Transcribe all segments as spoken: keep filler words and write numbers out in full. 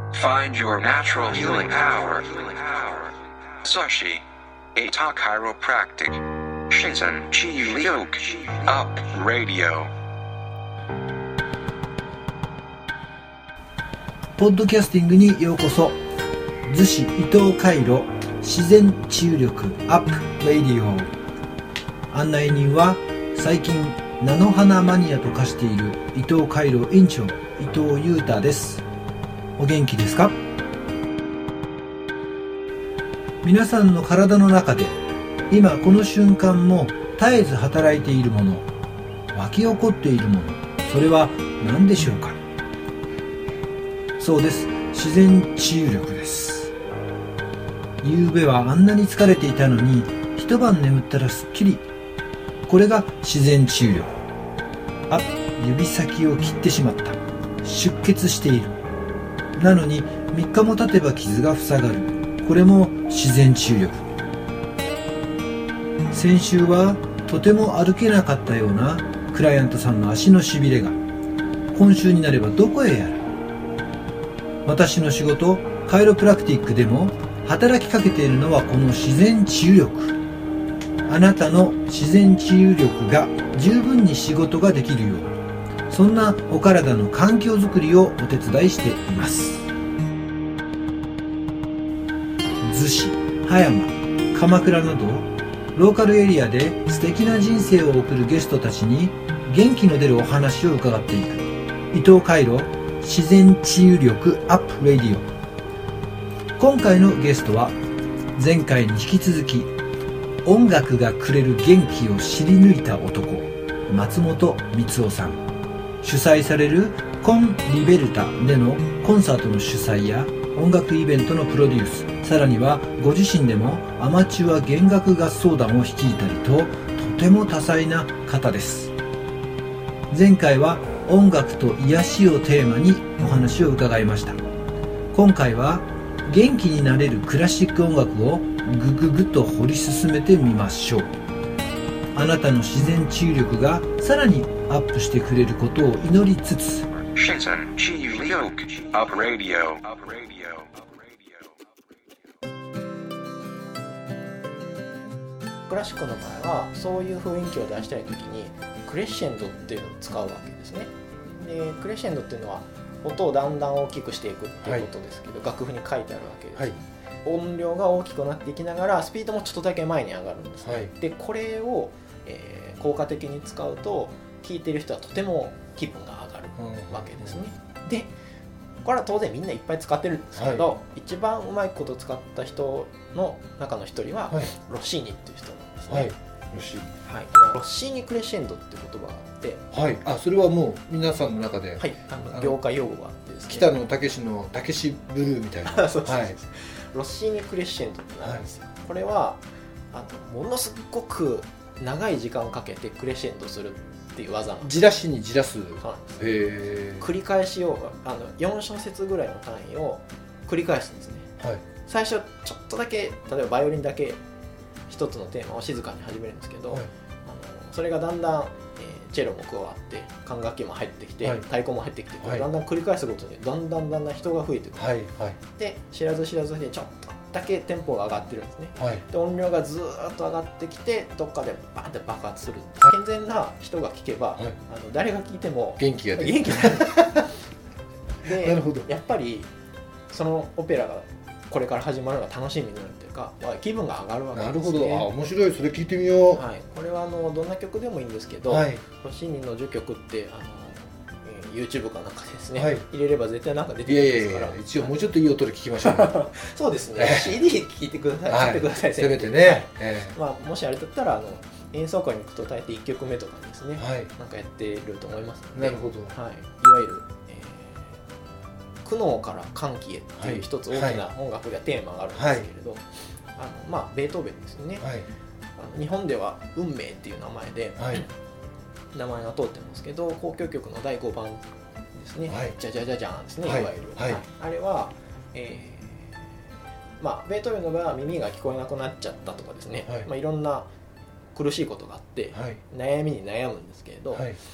Find your natural healing power. Sushi. Eita Chiropractic. Shizen Chiyu Liok. Up Radio. ポッドキャスティングにようこそ。逗子伊藤回路自然治癒力アップラディオ。案内人は最近菜の花マニアと化している伊藤回路院長伊藤裕太です。お元気ですか？皆さんの体の中で今この瞬間も絶えず働いているもの、湧き起こっているもの、それは何でしょうか？そうです、自然治癒力です。夕べはあんなに疲れていたのに一晩眠ったらすっきり。これが自然治癒力。あ、指先を切ってしまった、出血している。なのにみっかも経てば傷が塞がる。これも自然治癒力。先週はとても歩けなかったようなクライアントさんの足のしびれが今週になればどこへやら。私の仕事カイロプラクティックでも働きかけているのはこの自然治癒力。あなたの自然治癒力が十分に仕事ができるよう、そんなお体の環境づくりをお手伝いしています。逗子、葉山、鎌倉などローカルエリアで素敵な人生を送るゲストたちに元気の出るお話を伺っていく伊藤回路自然治癒力アップレディオ。今回のゲストは前回に引き続き音楽がくれる元気を知り抜いた男、松本光雄さん。主催されるコンリベルタでのコンサートの主催や音楽イベントのプロデュース、さらにはご自身でもアマチュア弦楽合奏団を率いたりと、とても多彩な方です。前回は音楽と癒しをテーマにお話を伺いました。今回は元気になれるクラシック音楽をぐぐぐと掘り進めてみましょう。あなたの自然治癒力がさらにアップしてくれることを祈りつつ、 Shizen Chiyu Liok. Up Radio. クラシックの場合はそういう雰囲気を出したいときにクレッシェンドっていうのを使うわけですね。でクレッシェンドっていうのは音をだんだん大きくしていくっていうことですけど、はい、楽譜に書いてあるわけです、はい、音量が大きくなっていきながらスピードもちょっとだけ前に上がるんですね、はい、でこれを、えー、効果的に使うと聴いてる人はとても気分が上がるわけですね、うん、でこれは当然みんないっぱい使ってるんですけど、はい、一番うまいこと使った人の中の一人は、はい、ロッシーニっていう人なんですね、はい、ロッシーニ、はい、ロッシーニクレッシェンドっていう言葉があって、 はい、あ、それはもう皆さんの中で、はい、 あの業界用語があってですね、 北野武の武士ブルーみたいなそうです、はい、ロッシーニクレッシェンドってなんですよ、はい、これはあのものすごく長い時間をかけてクレッシェンドするっていう技なんです。 じらしにじらす。 そうなんです。へー。繰り返しをあのよん小節ぐらいの単位を繰り返すんですね、はい、最初ちょっとだけ例えばバイオリンだけ一つのテーマを静かに始めるんですけど、はい、あのそれがだんだん、えー、チェロも加わって管楽器も入ってきて、はい、太鼓も入ってきて、はい、だんだん繰り返すことでだんだんだんだん人が増えてくる、はいはい、で知らず知らずでちょっとだけテンポが上がってるんですね、はい、で音量がずーっと上がってきてどっかでバーンって爆発する、はい、健全な人が聴けば、はい、あの誰が聴いても元気が出る元気が出るでなるほど。やっぱりそのオペラがこれから始まるのが楽しみになるというか、気分が上がるわけですね。なるほど、 あ、面白い、それ聞いてみよう、 はい、これはあのどんな曲でもいいんですけど、はい、ロッシーニの序曲ってあの、えー、YouTube かなんかですね、はい、入れれば絶対なんか出てくるんですから。いやいやいや、一応もうちょっといい音で聞きましょう、ね、 そうですね、シーディー 聴いてください、はい、聴いてください、 せめてね、はいえーまあ、もしあれだったらあの演奏会に行くと大抵いっきょくめとかですね、はい、なんかやってると思いますので、 なるほど、 はい、いわゆる苦悩から歓喜へっていう一つ大きな音楽やテーマがあるんですけれど、はいはい、あのまあ、ベートーベンですよね、はい、あの日本では運命っていう名前で、はい、名前が通ってますけど交響曲のだいごばんですね、はい、じゃじゃじゃじゃんですね、はい、いわゆる、はいはい、あれは、えーまあ、ベートーベンの場合は耳が聞こえなくなっちゃったとかですね、はいまあ、いろんな苦しいことがあって、はい、悩みに悩むんですけれど、はい、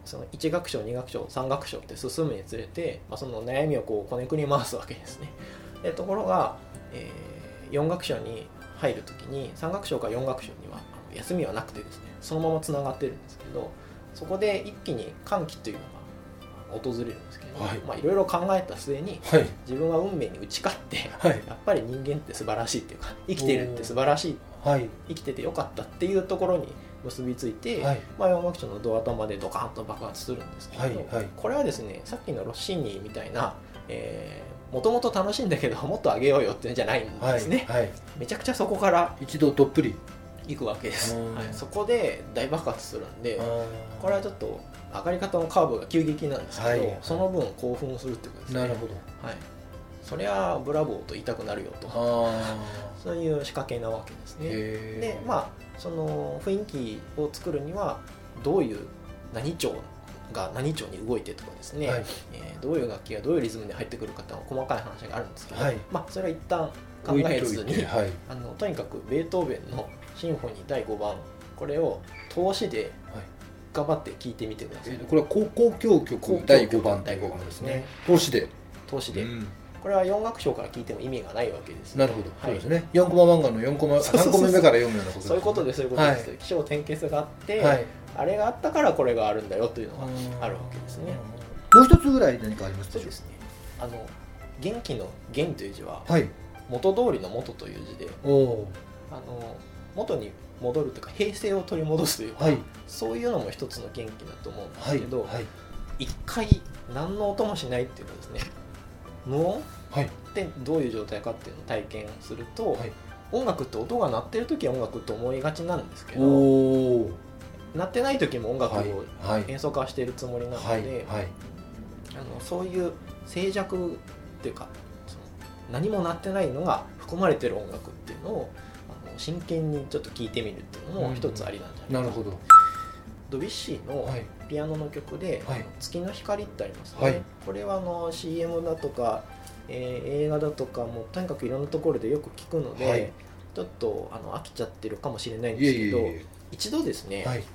そのいち楽章に楽章さん楽章って進むにつれて、まあ、その悩みをこうこねくり回すわけですね。でところが、えー、よん楽章に入るときにさん楽章からよん楽章には休みはなくてですね、そのままつながってるんですけど、そこで一気に歓喜というのが訪れるんですけど、はいまあ、いろいろ考えた末に、はい、自分は運命に打ち勝って、はい、やっぱり人間って素晴らしいっていうか生きてるって素晴らしい、はい、生きててよかったっていうところに結びついて、はいまあ、よん楽章のドア頭でドカンと爆発するんですけど、はいはい、これはですねさっきのロッシーニみたいな、えー、もともと楽しいんだけどもっと上げようよっていうんじゃないんですね、はいはい、めちゃくちゃそこから一度どっぷりいくわけです、はい、そこで大爆発するんで、これはちょっと上がり方のカーブが急激なんですけど、はい、その分興奮するってことですね。 なるほど、 はい、そりゃブラボーと言いたくなるよとそういう仕掛けなわけですね。でまあその雰囲気を作るにはどういう何調が何調に動いてとかですね、はいえー、どういう楽器がどういうリズムで入ってくるかって細かい話があるんですけど、はい、まあそれは一旦考えずに、はい、あのとにかくベートーベンのシンフォニーだいごばんこれを通しで頑張って聴いてみてください。 えー、これは交響曲だいごばんだいごばんですね。 通しで通しで、うん、これはよん楽章から聴いても意味がないわけです、 ね、なるほど、はい、そうですね。よんコマ漫画のよんコマさんコマ目から読むようなことです、ね、 そういうことですそういうことです、はい、起承転結があって、はい、あれがあったからこれがあるんだよというのがあるわけですね。 もう一つぐらい何かありますでしょうか。 そうですね、あの元気の元という字は、はい、元通りの元という字で、おあの元に戻るというか平静を取り戻すというか、はい、そういうのも一つの元気だと思うんですけど、はいはい、一回何の音もしないっていうかですね、無音、はい、ってどういう状態かっていうのを体験すると、はい、音楽って音が鳴ってる時は音楽と思いがちなんですけど、鳴ってない時も音楽を演奏化しているつもりなので、はいはいはい、あのそういう静寂っていうかその何も鳴ってないのが含まれてる音楽っていうのを真剣にちょっと聴いてみるっていうのも一つありなんじゃないかな、うん、なるほど。ドビュッシーのピアノの曲で、はい、月の光ってありますね、はい、これはあの シーエム だとか、えー、映画だとかもとにかくいろんなところでよく聞くので、はい、ちょっとあの飽きちゃってるかもしれないんですけど、いえいえいえ一度ですね、はい、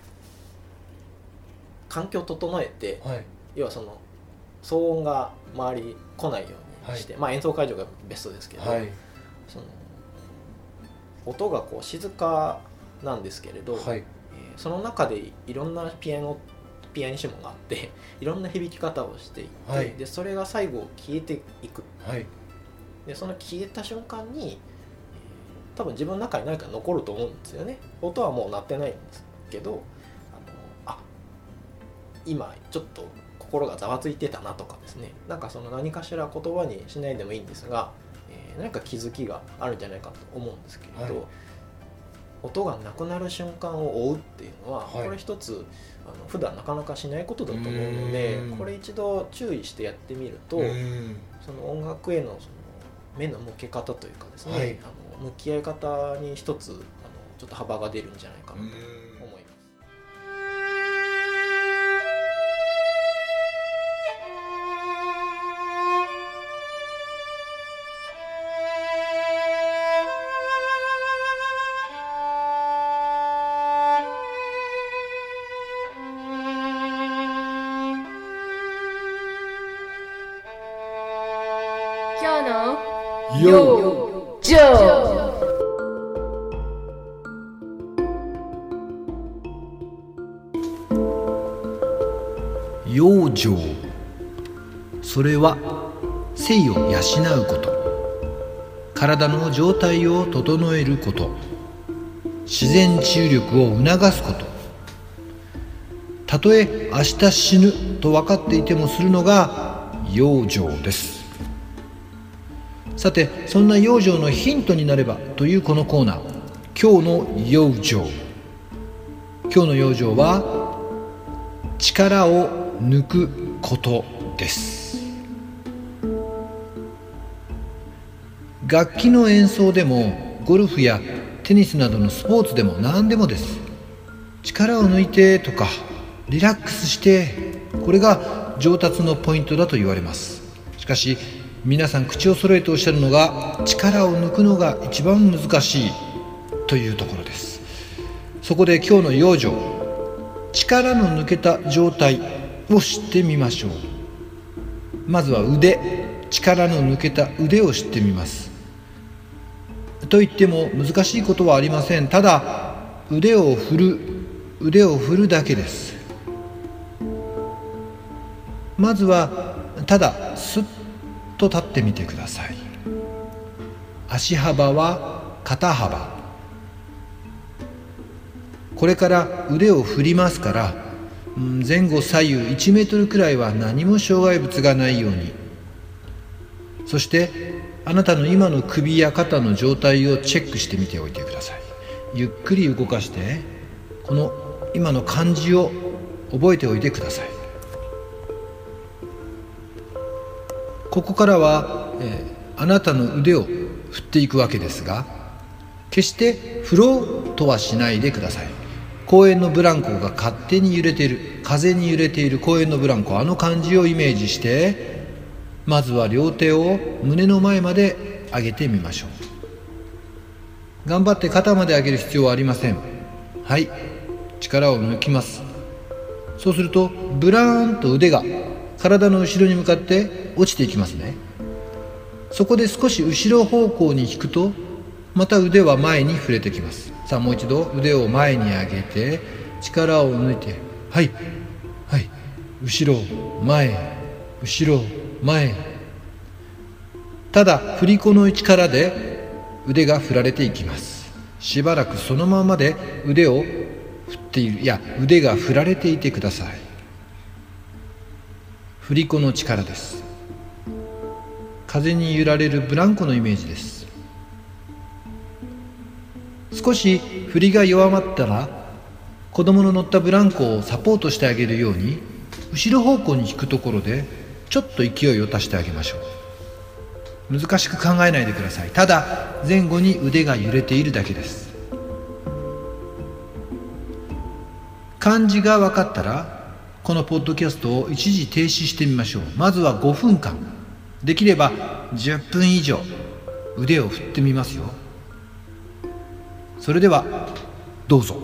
環境を整えて、はい、要はその騒音が周りに来ないようにして、はいまあ、演奏会場がベストですけど、はい、その音がこう静かなんですけれど、はいえー、その中でいろんなピアノピアニッシモがあっていろんな響き方をしていって、はい、でそれが最後消えていく、はい、でその消えた瞬間に、えー、多分自分の中に何か残ると思うんですよね。音はもう鳴ってないんですけど、あのあ今ちょっと心がざわついてたなとかですね、なんかその何かしら言葉にしないでもいいんですが何か気づきがあるんじゃないかと思うんですけれど、はい、音がなくなる瞬間を追うっていうのは、はい、これ一つあの普段なかなかしないことだと思うので、これ一度注意してやってみるとその音楽への、その目の向け方というかですね、はい、あの向き合い方に一つあのちょっと幅が出るんじゃないかなと思います。 よジョー養生、それは性を養うこと、体の状態を整えること、自然治癒力を促すこと。たとえ明日死ぬと分かっていてもするのが養生です。さて、そんな養生のヒントになればというこのコーナー、今日の養生。今日の養生は力を抜くことです。楽器の演奏でもゴルフやテニスなどのスポーツでも何でもです。力を抜いてとかリラックスして、これが上達のポイントだと言われます。しかし皆さん口を揃えておっしゃるのが、力を抜くのが一番難しいというところです。そこで今日の養生、力の抜けた状態、 を知ってみましょう。まずは腕、力の抜けた腕を知ってみます。と言っても難しいことはありません。ただ腕を振る腕を振るだけです。まずはただスッと立ってみてください。足幅は肩幅。これから腕を振りますから、前後左右いちメートルくらいは何も障害物がないように。そしてあなたの今の首や肩の状態をチェックしてみておいてください。ゆっくり動かしてこの今の感じを覚えておいてください。ここからは、えー、あなたの腕を振っていくわけですが、決して振ろうとはしないでください。公園のブランコが勝手に揺れている、風に揺れている公園のブランコ、あの感じをイメージして、まずは両手を胸の前まで上げてみましょう。頑張って肩まで上げる必要はありません。はい、力を抜きます。そうするとブラーンと腕が体の後ろに向かって落ちていきますね。そこで少し後ろ方向に引くとまた腕は前に触れてきます。さあもう一度腕を前に上げて力を抜いて、はいはい、後ろ前後ろ前。ただ振り子の力で腕が振られていきます。しばらくそのままで腕を振っている、いや腕が振られていてください。振り子の力です。風に揺られるブランコのイメージです。少し振りが弱まったら子供の乗ったブランコをサポートしてあげるように後ろ方向に引くところでちょっと勢いを足してあげましょう。難しく考えないでください。ただ前後に腕が揺れているだけです。感じが分かったらこのポッドキャストを一時停止してみましょう。まずはごふんかん、できればじゅっぷん以上腕を振ってみますよ。それではどうぞ。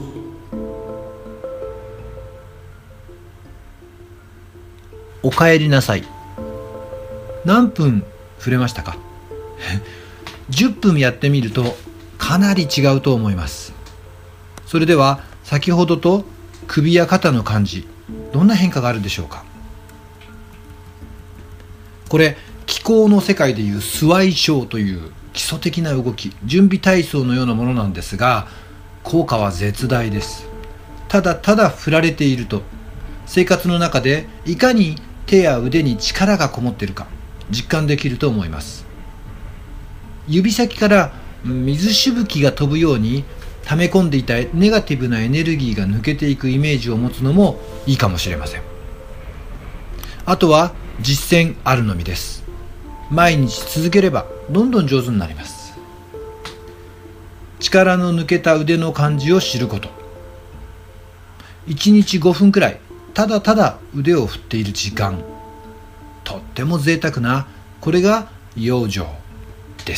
おかえりなさい。何分触れましたか？じゅっぷんやってみるとかなり違うと思います。それでは先ほどと首や肩の感じ、どんな変化があるでしょうか？これ気功の世界でいうスワイショーという基礎的な動き、準備体操のようなものなんですが、効果は絶大です。ただただ振られていると生活の中でいかに手や腕に力がこもっているか実感できると思います。指先から水しぶきが飛ぶように溜め込んでいたネガティブなエネルギーが抜けていくイメージを持つのもいいかもしれません。あとは実践あるのみです。毎日続ければどんどん上手になります。力の抜けた腕の感じを知ること、いちにちごふんくらいただただ腕を振っている時間、とっても贅沢な、これが養生です。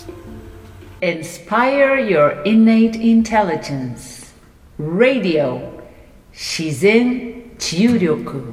Inspire your innate intelligence. Radio 自然治癒力。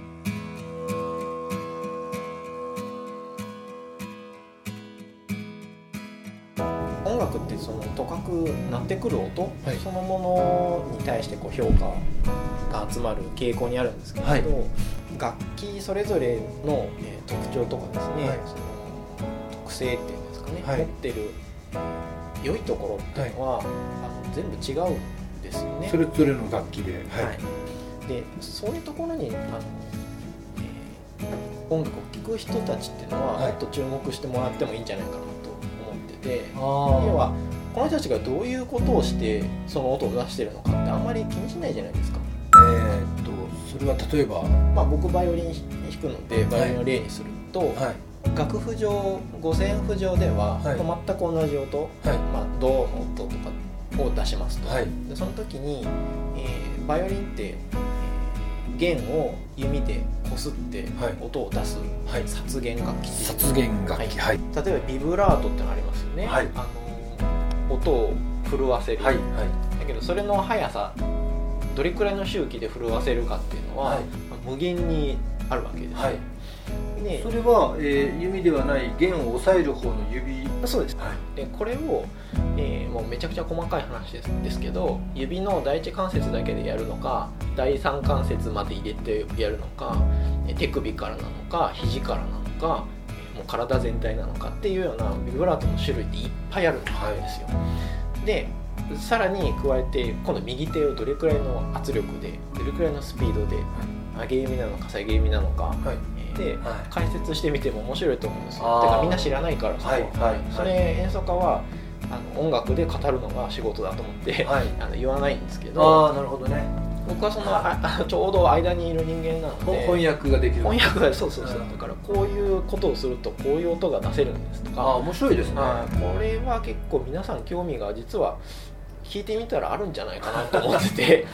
音楽ってそのとかくなってくる音、 はい、 そのものに対してこう評価が集まる傾向にあるんですけれど、はい、楽器それぞれの、えー、特徴とかですね、はい、その特性っていうんですかね、はい、持ってる、えー、良いところっていうのは、はい、あの全部違うんですよね。 それぞれの楽器で、はいはい、でそういうところにあの、えー、音楽を聴く人たちっていうのは、はい、もっと注目してもらってもいいんじゃないかなと思ってて、要はこの人たちがどういうことをしてその音を出してるのかってあんまり気にしないじゃないですか。 えー、っとそれは例えば、 まあ、僕バイオリン弾くのでバイオリンを例にすると、はいはい、楽譜上五線譜上では、はい、全く同じ音、はい、まあ、ドの音とかを出しますと、はい、でその時に、えー、バイオリンって、えー、弦を弓でこすって音を出す、はい、殺弦楽器っていう、 殺弦楽器、はい、 例えばビブラートってのありますよね、はい、あの音を震わせる、はいはい、だけどそれの速さどれくらいの周期で震わせるかっていうのは、はい、 無限にあるわけです、 はいでそれは、えー、弓ではない弦を押さえる方の指。 そうです、 はい、 でこれを、えー、もうめちゃくちゃ細かい話です、ですけど指の第一関節だけでやるのか第三関節まで入れてやるのか手首からなのか肘からなのかもう体全体なのかっていうようなビブラートの種類っていっぱいあるんですよ、はい、でさらに加えて今度右手をどれくらいの圧力でどれくらいのスピードで上げ弓なのか下げ弓なのか、はいで、はい、解説してみても面白いと思うんですよ。てかみんな知らないからそこ、はいはい、それ演奏家はあの音楽で語るのが仕事だと思って、はい、あの言わないんですけど、 あなるほどね、 僕はそのあちょうど間にいる人間なので翻訳ができる翻訳がそうそうそう、うん、だからこういうことをするとこういう音が出せるんですとか、 あ面白いですね。 これは結構皆さん興味が実は聞いてみたらあるんじゃないかなと思ってて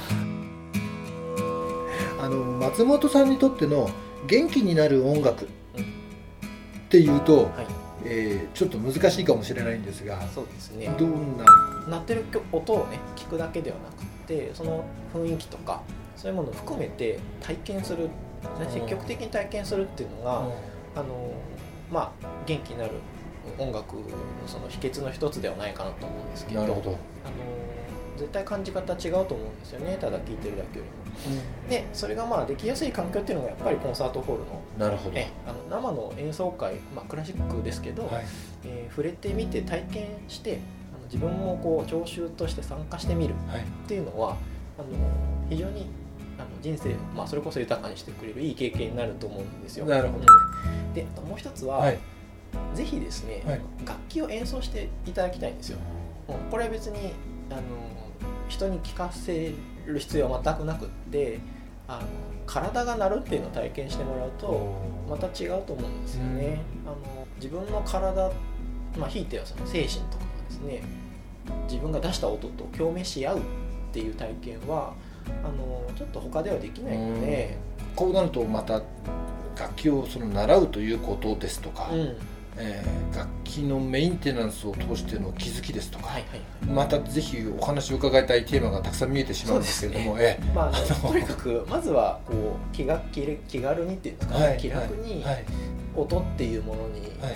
あの松本さんにとっての元気になる音楽っていうと、はいえー、ちょっと難しいかもしれないんですが、 そうですね、 どんな鳴ってる音をね聞くだけではなくてその雰囲気とかそういうものを含めて体験する、積極的に体験するっていうのが、うん、あのまあ元気になる音楽のその秘訣の一つではないかなと思うんですけど、 なるほど、 あの絶対感じ方違うと思うんですよね、ただ聴いてるだけよりも、うん、でそれがまあできやすい環境っていうのがやっぱりコンサートホールの、 なるほど、 えあの生の演奏会、まあ、クラシックですけど、はいえー、触れてみて体験してあの自分もこう聴衆として参加してみるっていうのは、はい、あの非常にあの人生、まあ、それこそ豊かにしてくれるいい経験になると思うんですよ。 なるほど、 うん、でもう一つは、はい、ぜひですね、はい、楽器を演奏していただきたいんですよ。うん、これは別にあの人に聞かせる必要は全くなくってあの体が鳴るっていうのを体験してもらうとまた違うと思うんですよね。あの自分の体、まあ、ひいてはその精神とかがですね自分が出した音と共鳴し合うっていう体験はあのちょっと他ではできないので、 こうなるとまた楽器をその習うということですとか、うんえー、楽器のメンテナンスを通しての気づきですとか、はいはいはい、またぜひお話を伺いたいテーマがたくさん見えてしまうんですけれども、ねえーまあ、とにかくまずはこう 気が 気, 気軽にっていうんですかね、はい、気楽に音っていうものに、はい、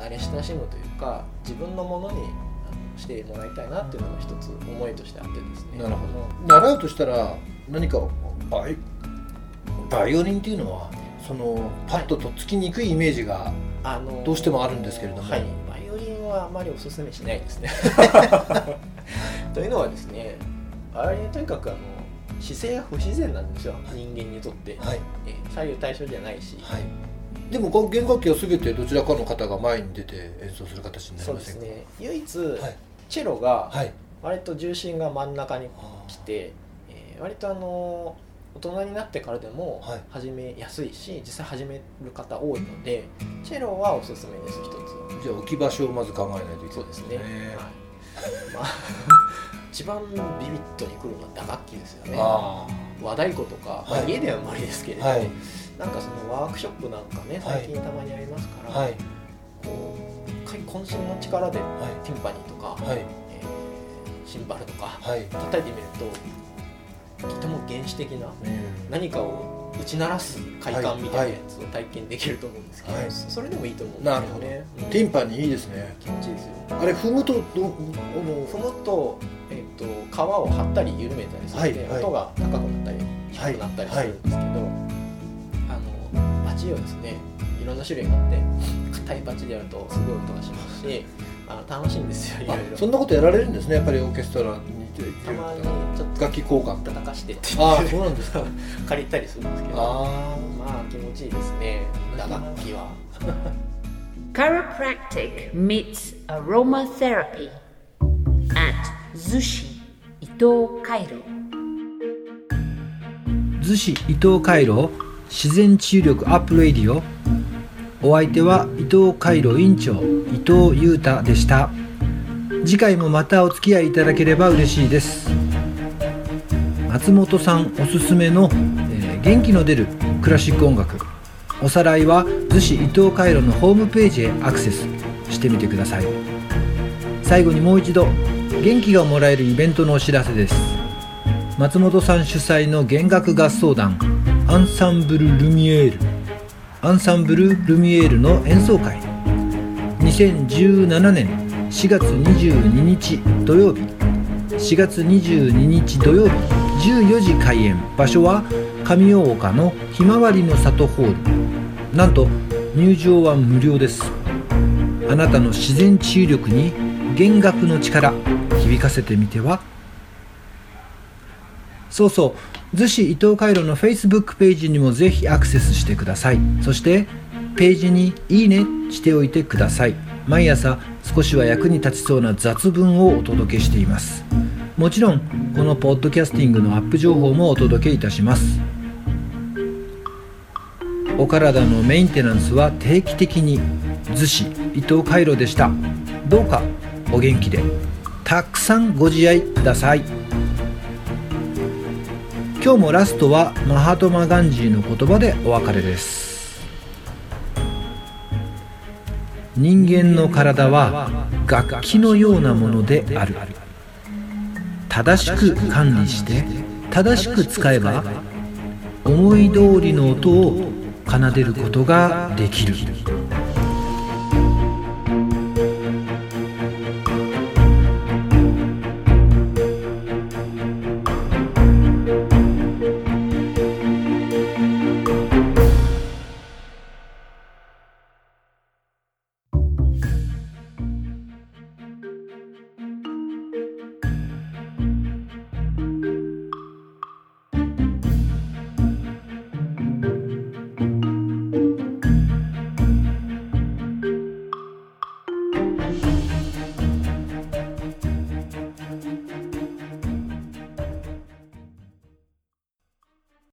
慣れ親しむというか自分のものにしてもらいたいなっていうのが一つ思いとしてあってですね。 なるほど。習うとしたら何かバイ、バイオリンっていうのはそのパッととっつきにくいイメージがどうしてもあるんですけれども、 はい、バイオリンはあまりおすすめしないですねというのはですね、バイオリンとにかくあの姿勢が不自然なんですよ、人間にとって、はい、え左右対称じゃないし、はい、 でもこの弦楽器は全てどちらかの方が前に出て演奏する形になりませんか？ そうですね、唯一、はい、チェロが割と重心が真ん中に来て、はいえー、割とあの大人になってからでも始めやすいし、はい、実際始める方多いのでチェロはおすすめです一つ。 じゃあ置き場所をまず考えないといけない。 そうですね、はいまあ、一番ビビッとに来るのは打楽器ですよね。あ和太鼓とか、まあ、家では無理ですけれども、はい、なんかそのワークショップなんかね最近たまにありますから、はい、こう一回渾身の力で、はい、ティンパニーとか、はいえー、シンバルとか、はい、叩いてみるととても原始的な何かを打ち鳴らす快感みたいなやつを体験できると思うんですけど、はいはい、それでもいいと思うんですよね。なるほど、うん、 ティンパニーいいですね。 気持ちいいですよ。 あれ踏むとど踏むと、えー、と皮を張ったり緩めたりするので、はいはい、音が高くなったり低くなったりするんですけど、はいはい、あのバチをですねいろんな種類があって硬いバチでやるとすごい音がしますしあの楽しいんですよ。いろいろそんなことやられるんですね。やっぱりオーケストラにたまにちょっと楽器交換叩かしてってあそうなんですか借りたりするんですけど、あまあ気持ちいいですね打楽器は Chiropractic meets aromatherapy at Zushi 伊藤カイロ。 逗子伊藤カイロ自然治癒力アップレディオ。お相手は伊藤カイロ院長伊藤裕太でした。次回もまたお付き合いいただければ嬉しいです。松本さんおすすめの、えー、元気の出るクラシック音楽、おさらいは逗子伊藤カイロのホームページへアクセスしてみてください。最後にもう一度元気がもらえるイベントのお知らせです。松本さん主催の弦楽合奏団アンサンブル・ルミエールアンサンブル・ルミエールの演奏会。にせんじゅうななねんしがつにじゅうににち土曜日、しがつにじゅうににち土曜日じゅうよじ開演。場所は上大岡のひまわりの里ホール。なんと入場は無料です。あなたの自然治癒力に弦楽の力響かせてみては。そうそう、逗子伊藤回路の Facebook ページにもぜひアクセスしてください。そしてページにいいねしておいてください。毎朝少しは役に立ちそうな雑文をお届けしています。もちろんこのポッドキャスティングのアップ情報もお届けいたします。お体のメンテナンスは定期的に。逗子伊藤回路でした。どうかお元気でたくさんご自愛ください。今日もラストはマハトマ・ガンジーの言葉でお別れです。人間の体は楽器のようなものである。正しく管理して正しく使えば思い通りの音を奏でることができる。